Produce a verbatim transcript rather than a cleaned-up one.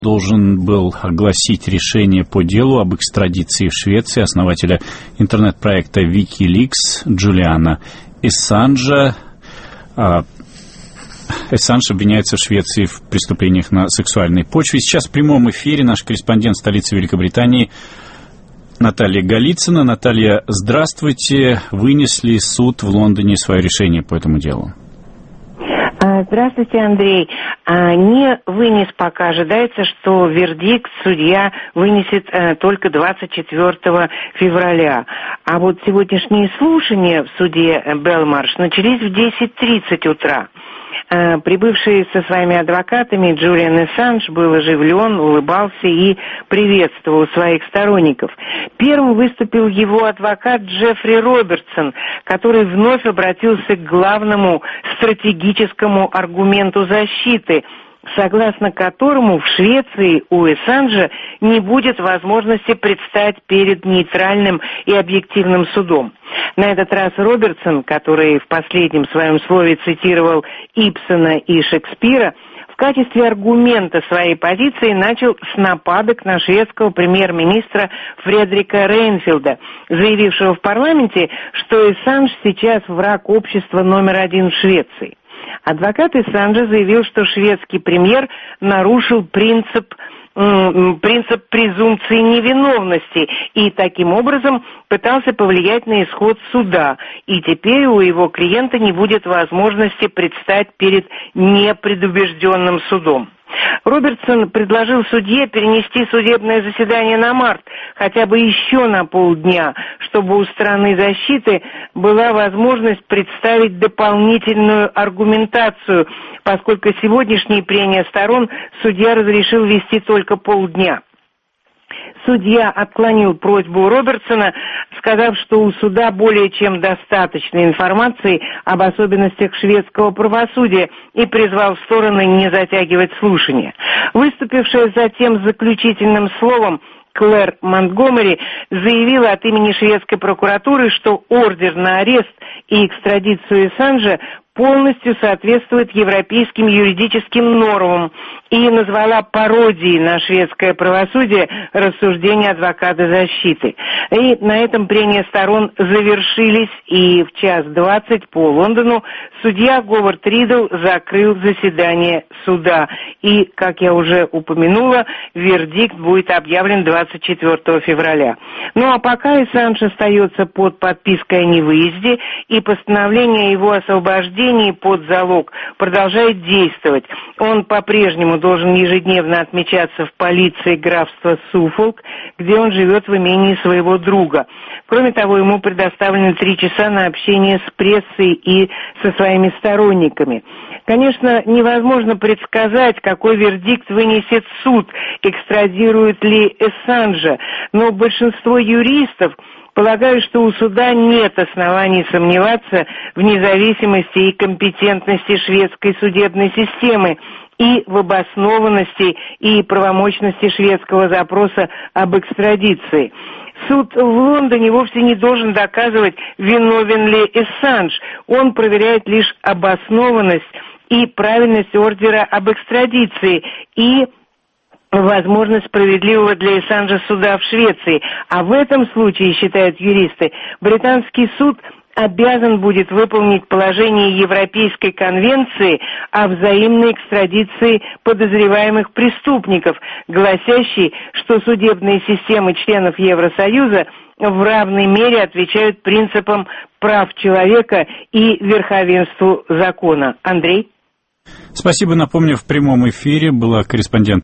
должен был огласить решение по делу об экстрадиции в Швеции основателя интернет-проекта Wikileaks Джулиана Ассанжа. Ассанж обвиняется в Швеции в преступлениях на сексуальной почве. Сейчас в прямом эфире наш корреспондент столицы Великобритании Наталья Голицына. Наталья, здравствуйте. Вынесли суд в Лондоне свое решение по этому делу? Здравствуйте, Андрей. Не вынес пока. Ожидается, что вердикт судья вынесет только двадцать четвёртого февраля. А вот сегодняшние слушания в суде Белмарш начались в десять тридцать утра. Прибывший со своими адвокатами Джулиан Ассанж был оживлен, улыбался и приветствовал своих сторонников. Первым выступил его адвокат Джеффри Робертсон, который вновь обратился к главному стратегическому аргументу защиты, согласно которому в Швеции у Ассанжа не будет возможности предстать перед нейтральным и объективным судом. На этот раз Робертсон, который в последнем своем слове цитировал Ибсена и Шекспира, в качестве аргумента своей позиции начал с нападок на шведского премьер-министра Фредрика Рейнфельда, заявившего в парламенте, что Ассанж сейчас враг общества номер один в Швеции. Адвокат Ассанжа заявил, что шведский премьер нарушил принцип, принцип презумпции невиновности и таким образом пытался повлиять на исход суда, и теперь у его клиента не будет возможности предстать перед непредубежденным судом. Робертсон предложил судье перенести судебное заседание на март, хотя бы еще на полдня, чтобы у стороны защиты была возможность представить дополнительную аргументацию, поскольку сегодняшние прения сторон судья разрешил вести только полдня. Судья отклонил просьбу Робертсона, сказав, что у суда более чем достаточно информации об особенностях шведского правосудия, и призвал стороны не затягивать слушания. Выступившая затем с заключительным словом Клэр Монтгомери заявила от имени шведской прокуратуры, что ордер на арест и экстрадицию Ассанжа полностью соответствует европейским юридическим нормам и назвала пародией на шведское правосудие рассуждения адвоката защиты. И на этом прения сторон завершились, и в час двадцать по Лондону судья Говард Ридл закрыл заседание суда. И, как я уже упомянула, вердикт будет объявлен двадцать четвёртого февраля. Ну а пока Ассанж остается под подпиской о невыезде, и постановление о его освобождении под залог продолжает действовать. Он по-прежнему должен ежедневно отмечаться в полиции графства Суффолк, где он живет в имении своего друга. Кроме того, ему предоставлены три часа на общение с прессой и со своими сторонниками. Конечно, невозможно предсказать, какой вердикт вынесет суд, экстрадирует ли Ассанжа, но большинство юристов полагаю, что у суда нет оснований сомневаться в независимости и компетентности шведской судебной системы и в обоснованности и правомочности шведского запроса об экстрадиции. Суд в Лондоне вовсе не должен доказывать, виновен ли Ассанж. Он проверяет лишь обоснованность и правильность ордера об экстрадиции и возможность справедливого для Ассанжа суда в Швеции. А в этом случае, считают юристы, британский суд обязан будет выполнить положение Европейской конвенции о взаимной экстрадиции подозреваемых преступников, гласящей, что судебные системы членов Евросоюза в равной мере отвечают принципам прав человека и верховенству закона. Андрей? Спасибо. Напомню, в прямом эфире была корреспондент